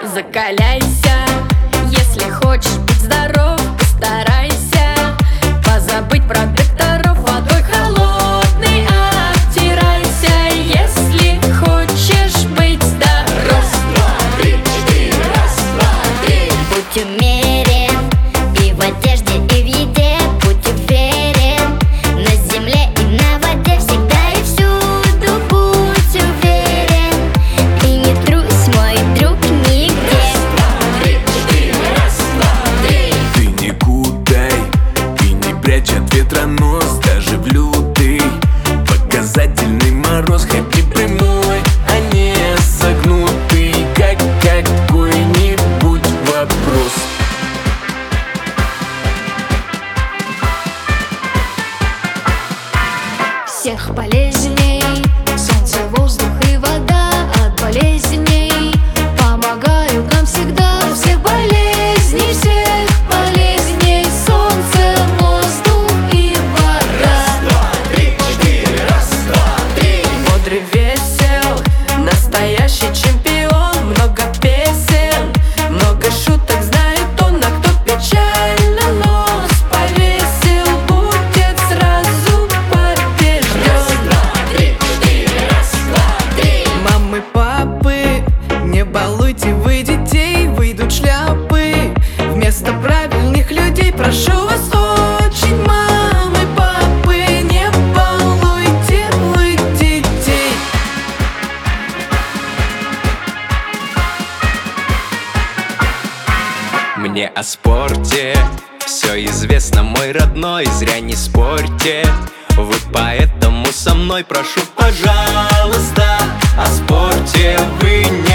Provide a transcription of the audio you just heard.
закаляйся. Если хочешь быть здоров, постарайся позабыть про докторов, водой холодной обтирайся. Если хочешь быть здоров. Раз, два, три, четыре. Раз, два, три. Будь умерен и в одежде, и в еде. Будь уверен на земле и на воде. Всегда и всюду будь уверен. И не трусь, мой друг, нигде. Раз, два, три, четыре. Раз, два, три. Ты не кутай и не прячь от ветра нос. Даже в лютый показательный мороз. Ходи прямой, а не согнутый, как какой-нибудь вопрос. Всех полезней солнце, воздух и вода. От болезней помогают нам всегда. Всех болезней, всех болезней солнце, воздух и вода. Раз, два, три, четыре. Раз, два, три. Бодрый, весел, настоящий чемпион. Много песен, много шуток знает он. А кто печально нос повесил, будет сразу побежден. Раз, два, три, четыре. Раз, два, три. Мамы, папы, не балуйте вы детей. Выйдут шляпы вместо правильных людей. Прошу вас очень, мамы, папы, не балуйте вы детей. Мне о спорте все известно, мой родной, зря не спорьте. Вы поэтому со мной, прошу, пожалуйста, о спорте вы не